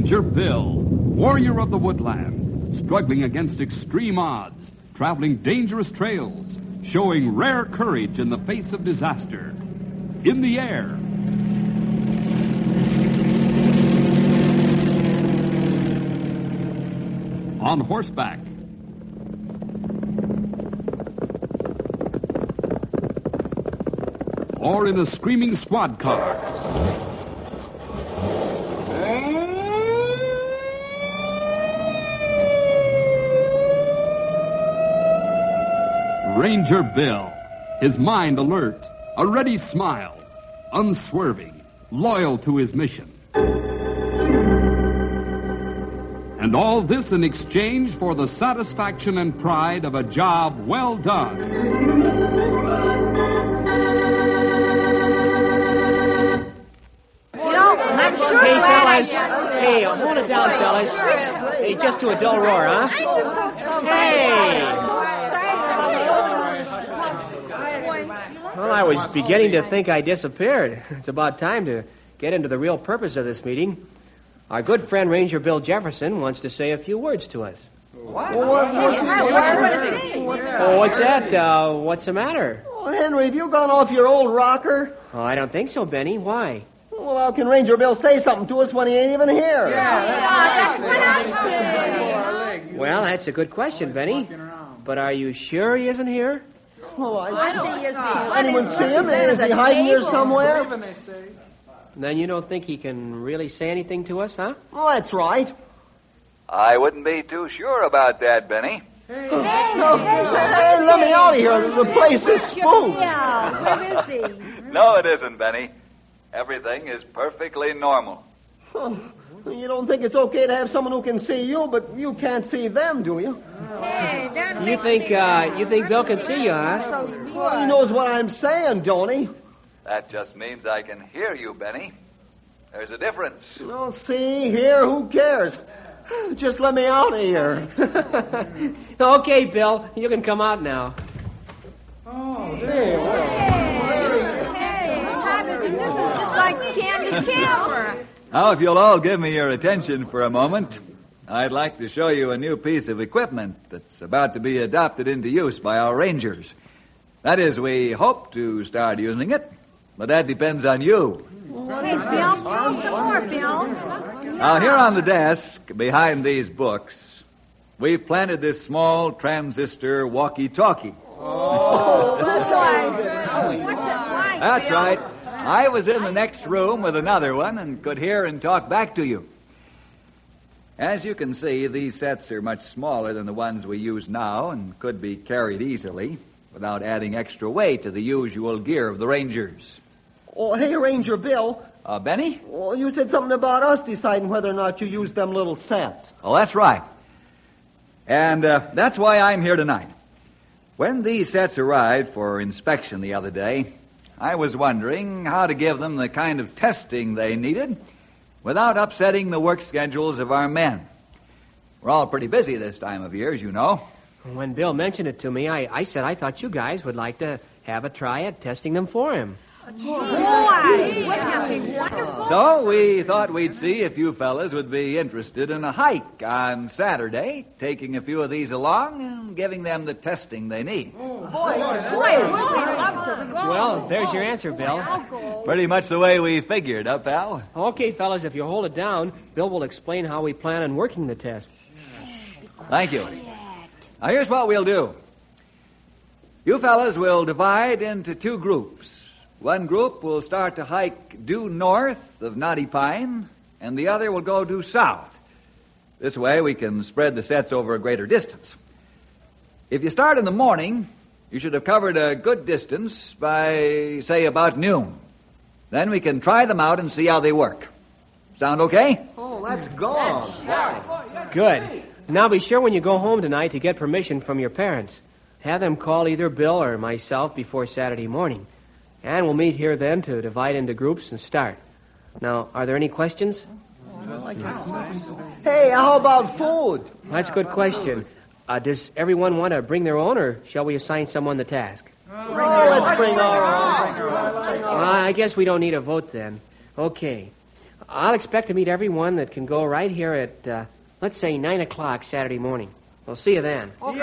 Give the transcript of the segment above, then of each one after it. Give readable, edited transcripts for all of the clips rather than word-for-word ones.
Ranger Bill, warrior of the woodland, struggling against extreme odds, traveling dangerous trails, showing rare courage in the face of disaster. In the air. On horseback. Or in a screaming squad car. Ranger Bill, his mind alert, a ready smile, unswerving, loyal to his mission. And all this in exchange for the satisfaction and pride of a job well done. Hey, fellas. Hey, hold it down, fellas. Hey, just to a dull roar, huh? Hey! Well, I was beginning to think I disappeared. It's about time to get into the real purpose of this meeting. Our good friend Ranger Bill Jefferson wants to say a few words to us. What? Oh, what's that? What's the matter? Oh, Henry, have you gone off your old rocker? Oh, I don't think so, Benny. Why? Well, how can Ranger Bill say something to us when he ain't even here? That's what I said. Well, that's a good question, Benny. But are you sure he isn't here? Oh, I don't see. Anyone see him? Is he hiding here somewhere? Then you don't think he can really say anything to us, huh? Oh, that's right. I wouldn't be too sure about that, Benny. Hey, let me out of here. The place is spooked. Yeah, where is he? No, it isn't, Benny. Everything is perfectly normal. Oh, you don't think it's okay to have someone who can see you, but you can't see them, do you? Hey, that You think Bill can see you, huh? Well, he knows what I'm saying, don't he? That just means I can hear you, Benny. There's a difference. Oh, see, here, who cares? Just let me out of here. Okay, Bill, you can come out now. Hey, what happened? This is just like Candy Camera. Now, if you'll all give me your attention for a moment, I'd like to show you a new piece of equipment that's about to be adopted into use by our Rangers. That is, we hope to start using it, but that depends on you. Hey, Bill, tell some more, Bill. Now, here on the desk, behind these books, we've planted this small transistor walkie-talkie. Oh, that's right. What's it like, That's Bill? right. I was in the next room with another one and could hear and talk back to you. As you can see, these sets are much smaller than the ones we use now and could be carried easily without adding extra weight to the usual gear of the Rangers. Oh, hey, Ranger Bill. Benny? Oh, you said something about us deciding whether or not you use them little sets. Oh, that's right. And that's why I'm here tonight. When these sets arrived for inspection the other day, I was wondering how to give them the kind of testing they needed without upsetting the work schedules of our men. We're all pretty busy this time of year, as you know. When Bill mentioned it to me, I said I thought you guys would like to have a try at testing them for him. Boy, wouldn't that be wonderful? So we thought we'd see if you fellas would be interested in a hike on Saturday, taking a few of these along and giving them the testing they need. Boy, we'd love to go. Well, there's your answer, Bill. I'll go. Pretty much the way we figured, huh, pal? Okay, fellas, if you hold it down, Bill will explain how we plan on working the test. Thank you. Now, here's what we'll do. You fellas will divide into two groups. One group will start to hike due north of Knotty Pine, and the other will go due south. This way we can spread the sets over a greater distance. If you start in the morning, you should have covered a good distance by, say, about noon. Then we can try them out and see how they work. Sound okay? Oh, let's go. Good. Now be sure when you go home tonight to get permission from your parents. Have them call either Bill or myself before Saturday morning. And we'll meet here then to divide into groups and start. Now, are there any questions? Hey, how about food? That's a good question. Does everyone want to bring their own, or shall we assign someone the task? Oh, let's bring our own. I guess we don't need a vote then. Okay. I'll expect to meet everyone that can go right here at, let's say, 9 o'clock Saturday morning. We'll see you then. Okay.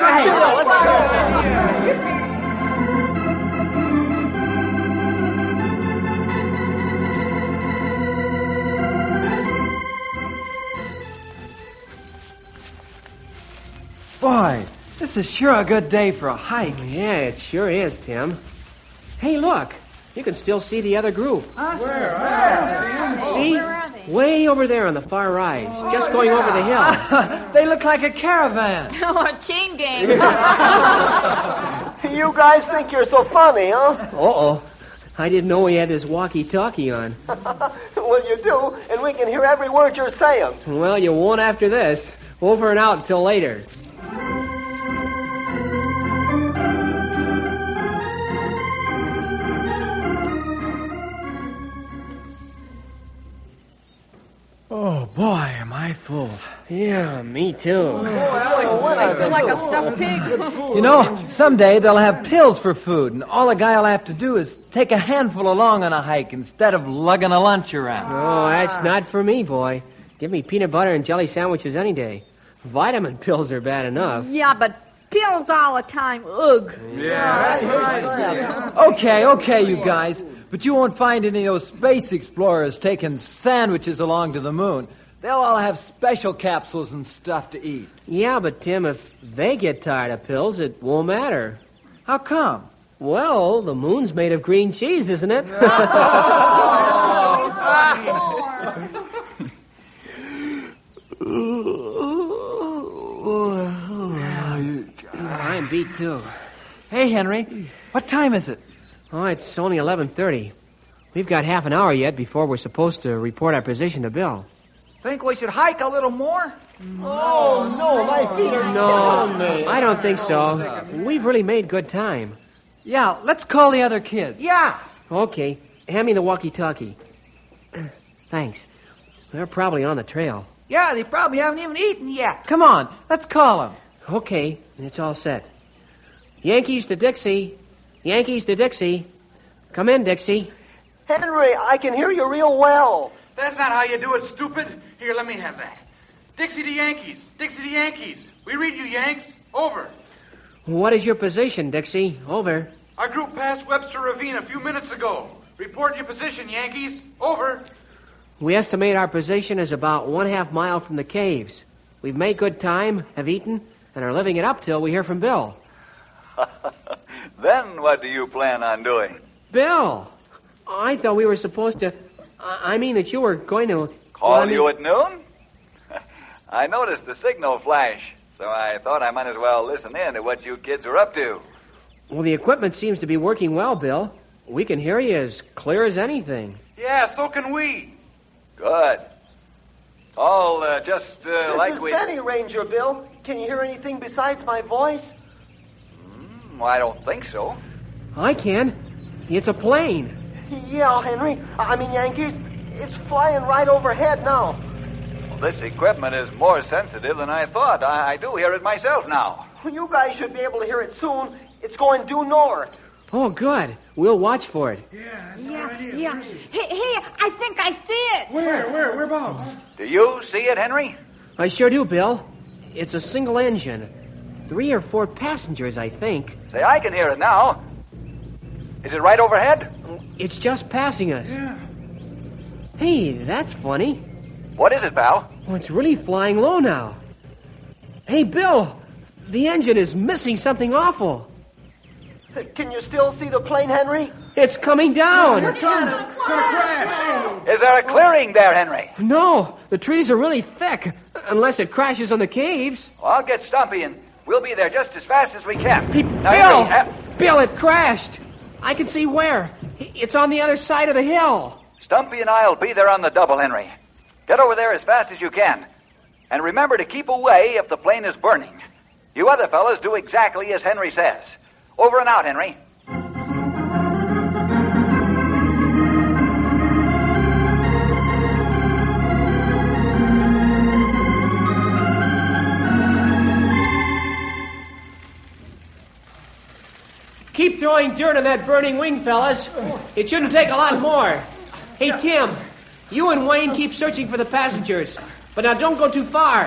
Boy, this is sure a good day for a hike. Yeah, it sure is, Tim. Hey, look. You can still see the other group. Huh? Where? See? Where are they? Way over there on the far rise. Just going over the hill. They look like a caravan. Oh, a chain gang. You guys think you're so funny, huh? Uh-oh. I didn't know he had his walkie-talkie on. Well, you do, and we can hear every word you're saying. Well, you won't after this. Over and out until later. Oh, boy, am I full. Yeah, me too. I feel like a stuffed pig. You know, someday they'll have pills for food, and all a guy will have to do is take a handful along on a hike instead of lugging a lunch around. Oh, that's not for me, boy. Give me peanut butter and jelly sandwiches any day. Vitamin pills are bad enough. Yeah, but pills all the time. Ugh. Okay, you guys. But you won't find any of those space explorers taking sandwiches along to the moon. They'll all have special capsules and stuff to eat. Yeah, but Tim, if they get tired of pills, it won't matter. How come? Well, the moon's made of green cheese, isn't it? I'm beat, too. Hey, Henry, what time is it? Oh, it's only 11:30. We've got half an hour yet before we're supposed to report our position to Bill. Think we should hike a little more? Oh, no, my feet are killing me. I don't think so. We've really made good time. Yeah, let's call the other kids. Yeah. Okay, hand me the walkie-talkie. Thanks. They're probably on the trail. Yeah, they probably haven't even eaten yet. Come on, let's call them. Okay, it's all set. Yankees to Dixie. Yankees to Dixie. Come in, Dixie. Henry, I can hear you real well. That's not how you do it, stupid. Here, let me have that. Dixie to Yankees. Dixie to Yankees. We read you, Yanks. Over. What is your position, Dixie? Over. Our group passed Webster Ravine a few minutes ago. Report your position, Yankees. Over. We estimate our position is about 1/2 mile from the caves. We've made good time, have eaten, and are living it up till we hear from Bill. Then what do you plan on doing? Bill! I thought we were supposed to... I mean that you were going to... Call you at noon? I noticed the signal flash, so I thought I might as well listen in to what you kids are up to. Well, the equipment seems to be working well, Bill. We can hear you as clear as anything. Yeah, so can we. Good. All just This like is we... Benny, Ranger Bill. Can you hear anything besides my voice? Well, I don't think so. I can. It's a plane. Yeah, Henry. I mean, Yankees. It's flying right overhead now. Well, this equipment is more sensitive than I thought. I do hear it myself now. You guys should be able to hear it soon. It's going due north. Oh, good. We'll watch for it. Yeah. Hey, I think I see it. Whereabouts? Do you see it, Henry? I sure do, Bill. It's a single engine. 3 or 4 passengers, I think. Say, I can hear it now. Is it right overhead? It's just passing us. Yeah. Hey, that's funny. What is it, pal? Oh, it's really flying low now. Hey, Bill, the engine is missing something awful. Can you still see the plane, Henry? It's coming down. It's gonna crash. Is there a clearing there, Henry? No, the trees are really thick, unless it crashes on the caves. Well, I'll get Stumpy and we'll be there just as fast as we can. Hey, Now, Bill! Henry, Bill, it crashed. I can see where. It's on the other side of the hill. Stumpy and I'll be there on the double, Henry. Get over there as fast as you can. And remember to keep away if the plane is burning. You other fellas do exactly as Henry says. Over and out, Henry. Keep throwing dirt on that burning wing, fellas. It shouldn't take a lot more. Hey, Tim, You and Wayne keep searching for the passengers. But now don't go too far.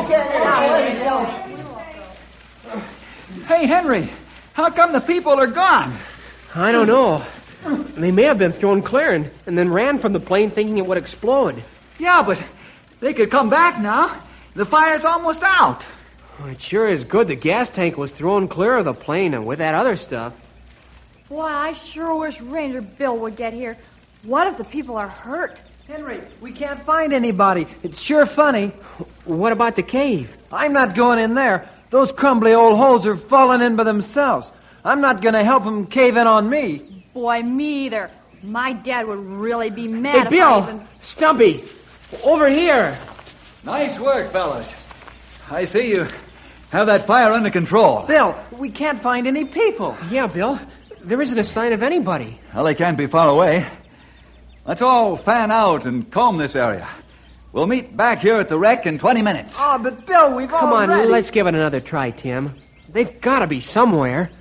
Hey, Henry, how come the people are gone? I don't know. They may have been thrown clear and then ran from the plane thinking it would explode. Yeah, but they could come back now. The fire's almost out. Oh, it sure is good the gas tank was thrown clear of the plane and with that other stuff. Boy, I sure wish Ranger Bill would get here. What if the people are hurt? Henry, we can't find anybody. It's sure funny. What about the cave? I'm not going in there. Those crumbly old holes are falling in by themselves. I'm not going to help them cave in on me. Boy, me either. My dad would really be mad Hey, if I Bill! even... Stumpy! Over here! Nice work, fellas. I see you have that fire under control. Bill, we can't find any people. Yeah, Bill. There isn't a sign of anybody. Well, they can't be far away. Let's all fan out and comb this area. We'll meet back here at the wreck in 20 minutes. Oh, but Bill, we've Come already... on, let's give it another try, Tim. They've got to be somewhere.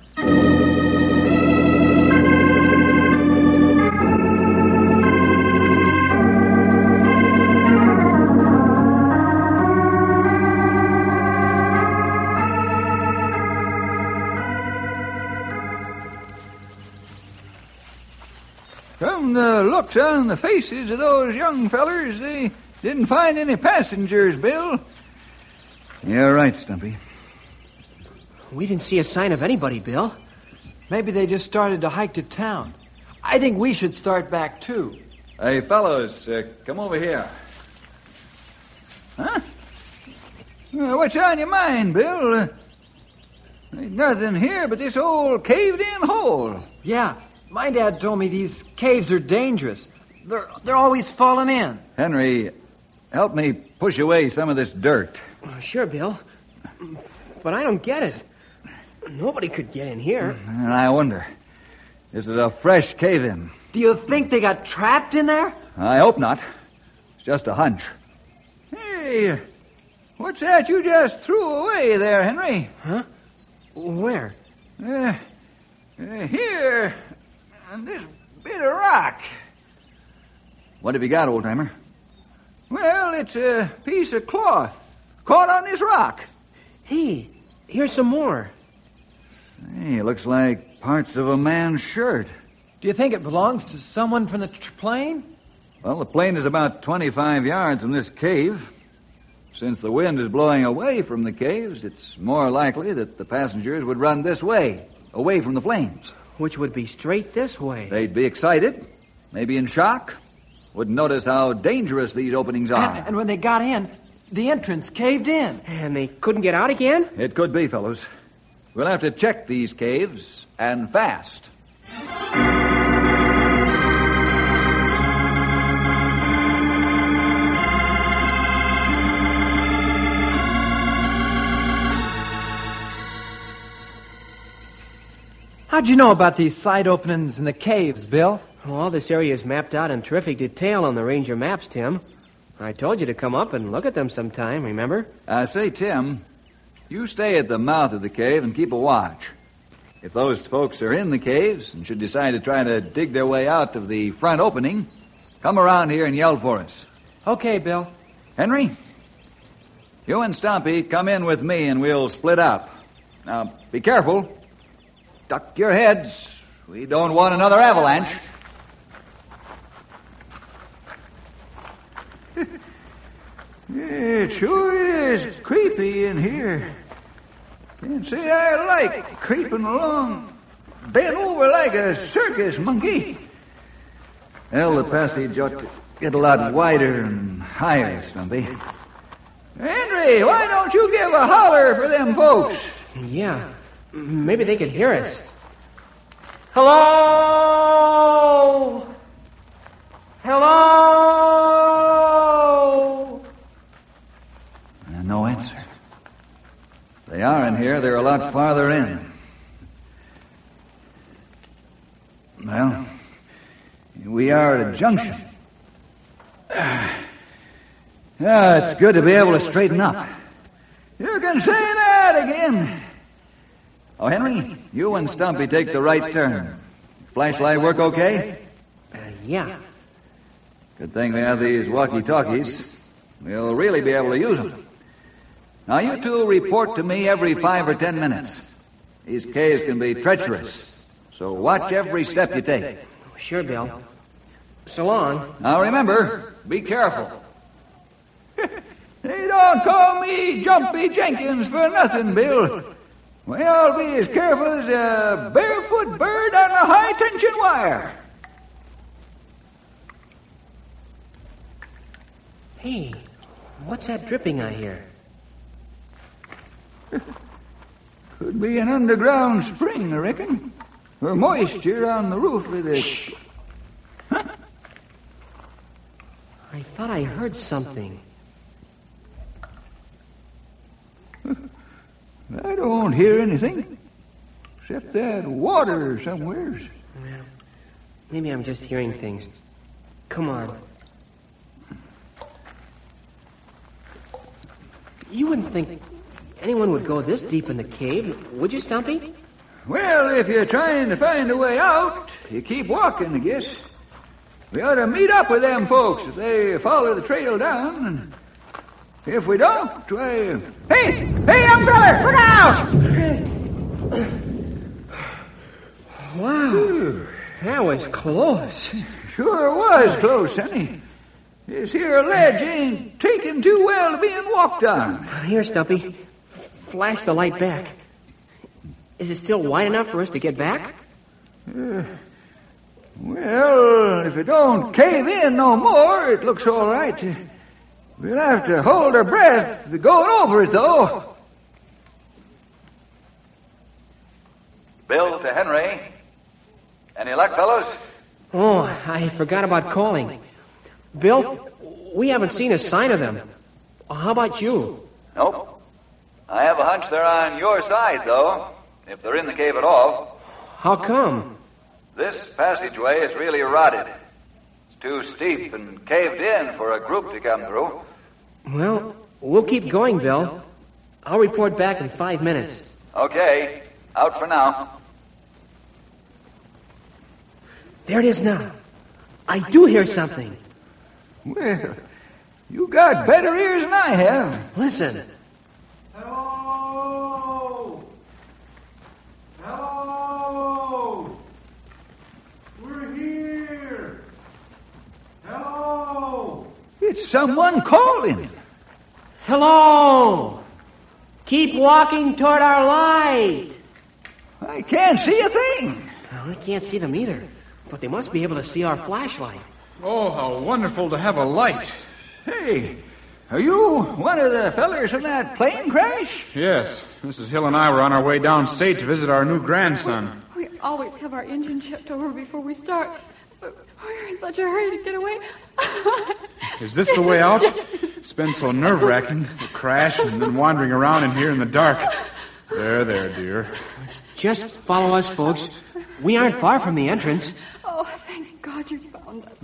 From the looks on the faces of those young fellers, they didn't find any passengers, Bill. You're right, Stumpy. We didn't see a sign of anybody, Bill. Maybe they just started to hike to town. I think we should start back, too. Hey, fellows, come over here. Huh? What's on your mind, Bill? Ain't nothing here but this old caved-in hole. Yeah, my dad told me these caves are dangerous. They're always falling in. Henry, help me push away some of this dirt. Sure, Bill. But I don't get it. Nobody could get in here. And I wonder. This is a fresh cave-in. Do you think they got trapped in there? I hope not. It's just a hunch. Hey, what's that you just threw away there, Henry? Huh? Where? Here, on this bit of rock. What have you got, old-timer? Well, it's a piece of cloth caught on this rock. Hey, here's some more. Hey, it looks like parts of a man's shirt. Do you think it belongs to someone from the plane? Well, the plane is about 25 yards from this cave. Since the wind is blowing away from the caves, it's more likely that the passengers would run this way, away from the flames. Which would be straight this way. They'd be excited, maybe in shock, wouldn't notice how dangerous these openings are. And when they got in, the entrance caved in. And they couldn't get out again? It could be, fellows. We'll have to check these caves, and fast. How'd you know about these side openings in the caves, Bill? Well, this area is mapped out in terrific detail on the Ranger maps, Tim. I told you to come up and look at them sometime, remember? Say, Tim, you stay at the mouth of the cave and keep a watch. If those folks are in the caves and should decide to try to dig their way out of the front opening, come around here and yell for us. Okay, Bill. Henry, you and Stumpy come in with me and we'll split up. Now, be careful. Duck your heads. We don't want another avalanche. It sure is creepy in here. Can't say I like creeping along, bent over like a circus monkey. Well, the passage ought to get a lot wider and higher, Stumpy. Henry, why don't you give a holler for them folks? Yeah. Maybe they could hear us. Hello? Hello? No answer. If they are in here, they're a lot farther in. Well, we are at a junction. It's good to be able to straighten up. You can say that again. Oh, Henry, you and Stumpy take the right turn. Flashlight work okay? Yeah. Good thing we have these walkie-talkies. We'll really be able to use them. Now, you two report to me every 5 or 10 minutes. These caves can be treacherous, so watch every step you take. Sure, Bill. So long. Now, remember, be careful. They don't call me Jumpy Jenkins for nothing, Bill. Well, be as careful as a barefoot bird on a high-tension wire. Hey, what's that dripping I hear? Could be an underground spring, I reckon. Or moisture on the roof of this. Huh? I thought I heard something. I don't hear anything. Except that water somewheres. Well, maybe I'm just hearing things. Come on. You wouldn't think anyone would go this deep in the cave, would you, Stumpy? Well, if you're trying to find a way out, you keep walking, I guess. We ought to meet up with them folks if they follow the trail down. And if we don't, why... Hey, young feller, look out! Wow, that was close. Sure was close, honey. This here ledge ain't taking too well to being walked on. Here, Stumpy. Flash the light back. Is it still wide enough for us to get back? Well, if it don't cave in no more, it looks all right. We'll have to hold our breath going over it, though. Bill to Henry. Any luck, fellows? Oh, I forgot about calling. Bill, we haven't seen a sign of them. How about you? Nope. I have a hunch they're on your side, though, if they're in the cave at all. How come? This passageway is really rotted. It's too steep and caved in for a group to come through. Well, we'll keep going, Bill. I'll report back in 5 minutes. Okay. Out for now. There it is now. I do hear something. Well, you got better ears than I have. Listen. Hello! Hello! We're here! Hello! It's someone calling. Hello! Keep walking toward our light. I can't see a thing. Well, I can't see them either, but they must be able to see our flashlight. Oh, how wonderful to have a light. Hey, are you one of the fellers from that plane crash? Yes, Mrs. Hill and I were on our way downstate to visit our new grandson. We always have our engine checked over before we start. But we're in such a hurry to get away. Is this the way out? It's been so nerve-wracking, the crash and then wandering around in here in the dark. There, dear. Just follow us, folks. We aren't far from the entrance. Oh, thank God you found us.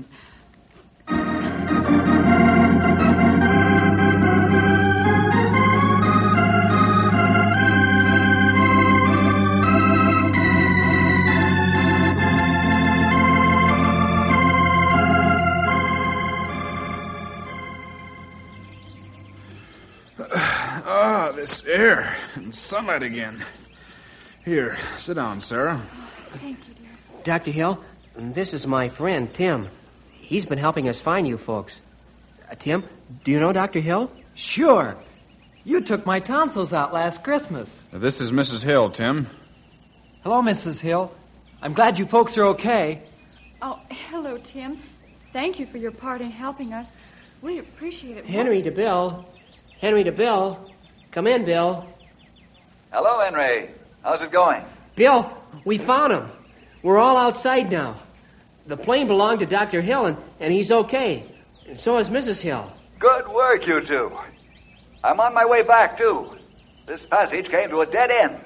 This air and sunlight again. Here, sit down, Sarah. Thank you, dear. Dr. Hill, this is my friend, Tim. He's been helping us find you folks. Tim, do you know Dr. Hill? Sure. You took my tonsils out last Christmas. This is Mrs. Hill, Tim. Hello, Mrs. Hill. I'm glad you folks are okay. Oh, hello, Tim. Thank you for your part in helping us. We appreciate it. Henry to Bill. Henry to Bill. Come in, Bill. Hello, Henry. How's it going? Bill, we found him. We're all outside now. The plane belonged to Dr. Hill, and he's okay. And so is Mrs. Hill. Good work, you two. I'm on my way back, too. This passage came to a dead end.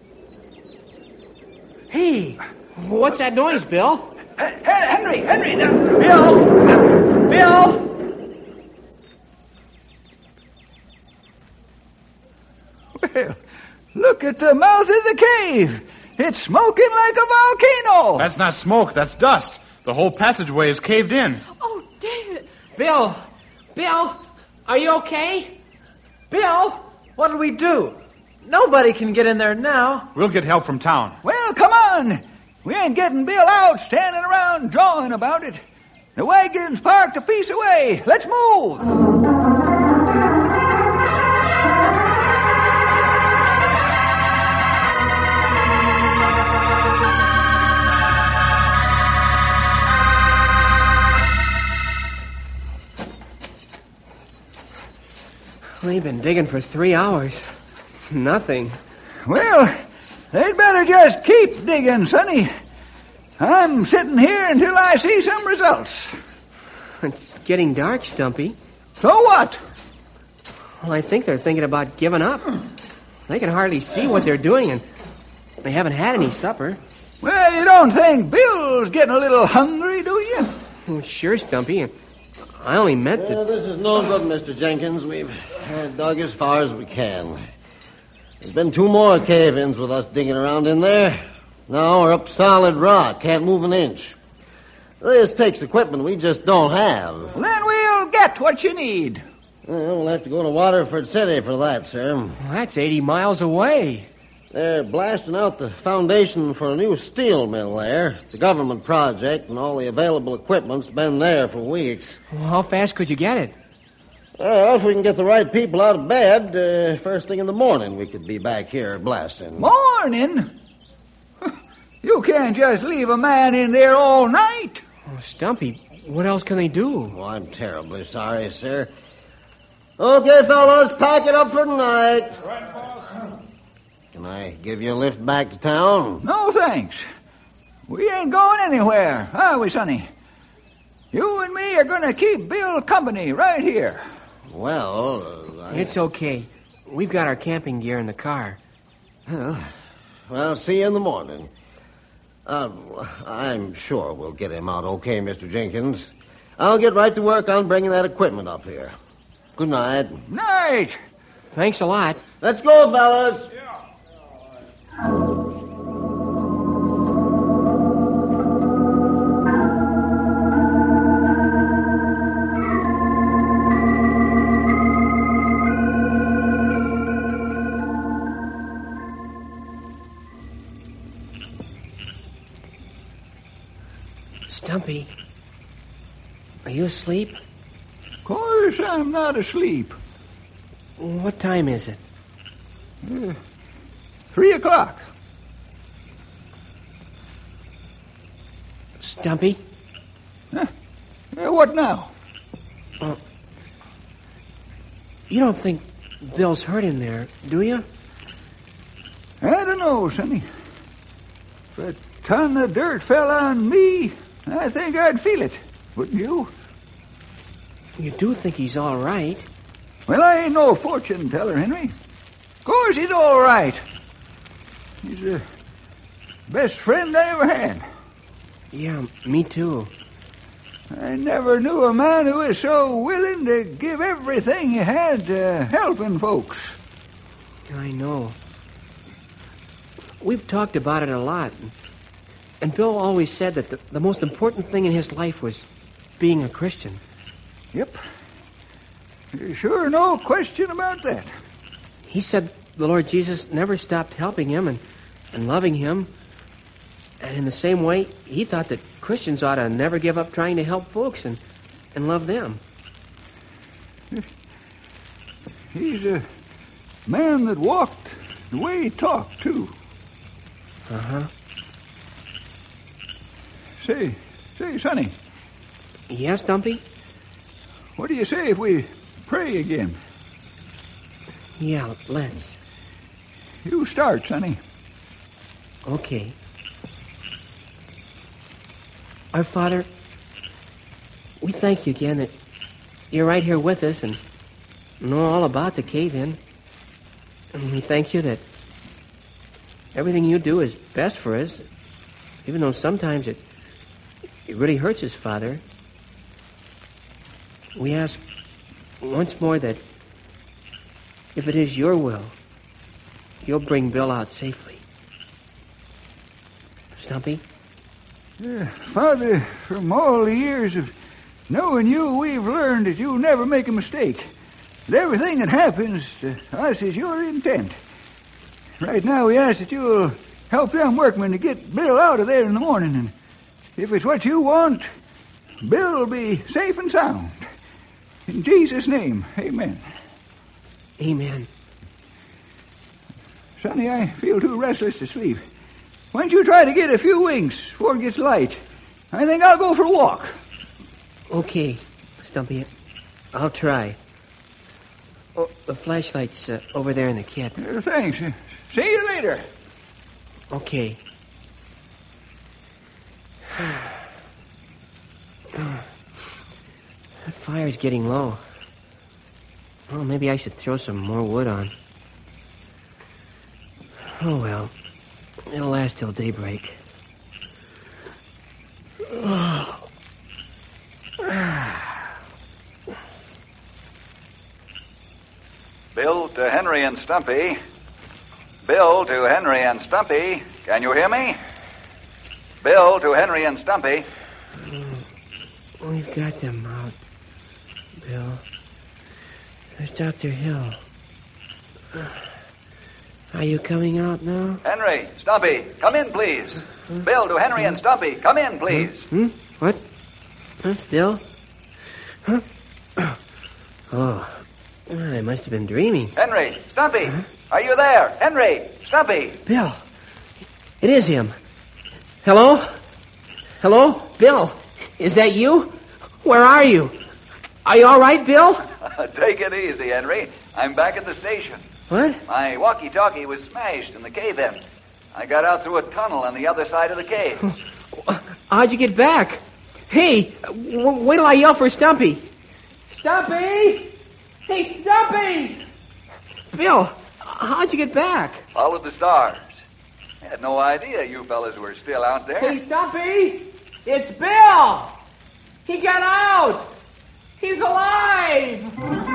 Hey, what's that noise, Bill? Henry! Bill! Well, look at the mouth of the cave. It's smoking like a volcano. That's not smoke, that's dust. The whole passageway is caved in. Oh, David, Bill! Bill! Are you okay? Bill! What'll we do? Nobody can get in there now. We'll get help from town. Well, come on. We ain't getting Bill out standing around drawing about it. The wagon's parked a piece away. Let's move. We've been digging for 3 hours. Nothing. Well, they'd better just keep digging, Sonny. I'm sitting here until I see some results. It's getting dark, Stumpy. So what? Well, I think they're thinking about giving up. They can hardly see what they're doing, and they haven't had any supper. Well, you don't think Bill's getting a little hungry, do you? Well, sure, Stumpy. I only meant that... This is no good, Mr. Jenkins. We've dug as far as we can. There's been 2 more cave-ins with us digging around in there. Now we're up solid rock. Can't move an inch. This takes equipment we just don't have. Then we'll get what you need. Well, we'll have to go to Waterford City for that, sir. Well, that's 80 miles away. They're blasting out the foundation for a new steel mill there. It's a government project, and all the available equipment's been there for weeks. Well, how fast could you get it? Well, if we can get the right people out of bed, first thing in the morning we could be back here blasting. Morning? You can't just leave a man in there all night. Oh, Stumpy, what else can they do? Oh, I'm terribly sorry, sir. Okay, fellows, pack it up for tonight. Right, boss. Can I give you a lift back to town? No, thanks. We ain't going anywhere, are we, Sonny? You and me are going to keep Bill company right here. Well, It's okay. We've got our camping gear in the car. Well, see you in the morning. I'm sure we'll get him out okay, Mr. Jenkins. I'll get right to work on bringing that equipment up here. Good night. Night. Thanks a lot. Let's go, fellas. Stumpy, are you asleep? Of course I'm not asleep. What time is it? 3 o'clock. Stumpy? What now? You don't think Bill's hurt in there, do you? I don't know, Sonny. If a ton of dirt fell on me, I think I'd feel it. Wouldn't you? You do think he's all right? Well, I ain't no fortune teller, Henry. Of course he's all right. He's the best friend I ever had. Yeah, me too. I never knew a man who was so willing to give everything he had to helping folks. I know. We've talked about it a lot. And Bill always said that the most important thing in his life was being a Christian. Yep. There's sure no question about that. He said the Lord Jesus never stopped helping him and loving him. And in the same way, he thought that Christians ought to never give up trying to help folks and love them. He's a man that walked the way he talked, too. Uh-huh. Say, Sonny, Yes, Stumpy? what do you say if we pray again? Yeah, let's. You start, Sonny. Okay. Our Father, we thank you again that you're right here with us and know all about the cave-in. And we thank you that everything you do is best for us, even though sometimes it really hurts us, Father. We ask once more that if it is your will, you'll bring Bill out safely. Stumpy? Father, from all the years of Knowing you, we've learned that you never make a mistake. That everything that happens to us is your intent. Right now, we ask that you'll help them workmen to get Bill out of there in the morning. And if it's what you want, Bill will be safe and sound. In Jesus' name, amen. Amen. Sonny, I feel too restless to sleep. Why don't you try to get a few winks before it gets light? I think I'll go for a walk. Okay, Stumpy. I'll try. Oh, the flashlight's over there in the kit. Thanks. See you later. Okay. That fire's getting low. Oh, maybe I should throw some more wood on. Oh, well. It'll last till daybreak. Bill to Henry and Stumpy. Bill to Henry and Stumpy. Can you hear me? Bill to Henry and Stumpy. We've got them out, Bill. There's Dr. Hill. Are you coming out now? Henry, Stumpy, come in, please. Bill to Henry and Stumpy. Come in, please. What? Bill? Huh? Oh, I must have been dreaming. Henry, Stumpy, are you there? Henry, Stumpy. Bill, it is him. Hello? Hello? Bill, is that you? Where are you? Are you all right, Bill? Take it easy, Henry. I'm back at the station. What? My walkie-talkie was smashed in the cave-in. I got out through a tunnel on the other side of the cave. How'd you get back? Hey, wait till I yell for Stumpy. Stumpy! Hey, Stumpy! Bill, how'd you get back? Followed the stars. I had no idea you fellas were still out there. Hey, Stumpy! It's Bill! He got out! He's alive!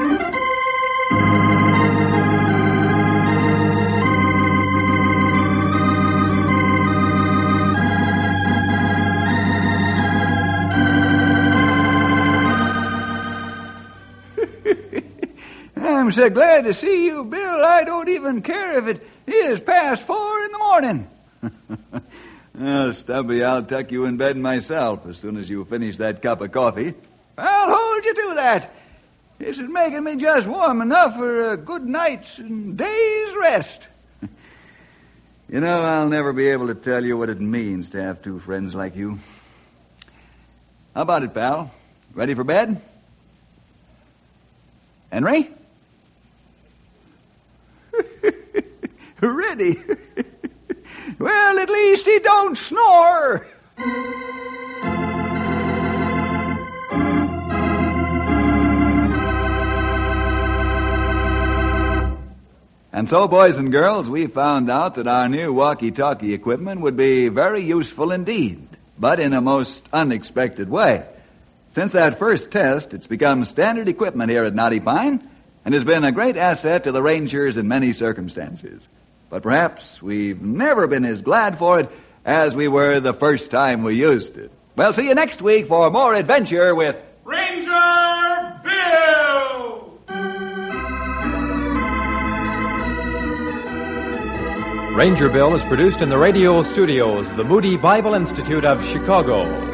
I'm so glad to see you, Bill. I don't even care if it is past 4 in the morning. Oh, Stubby, I'll tuck you in bed myself as soon as you finish that cup of coffee. I'll hold you to that. This is making me just warm enough for a good night's and day's rest. You know, I'll never be able to tell you what it means to have two friends like you. How about it, pal? Ready for bed? Henry? Ready. Well, at least he don't snore. And so, boys and girls, we found out that our new walkie-talkie equipment would be very useful indeed, but in a most unexpected way. Since that first test, it's become standard equipment here at Knotty Pine and has been a great asset to the Rangers in many circumstances. But perhaps we've never been as glad for it as we were the first time we used it. Well, see you next week for more adventure with Ranger Bill! Ranger Bill is produced in the radio studios of the Moody Bible Institute of Chicago.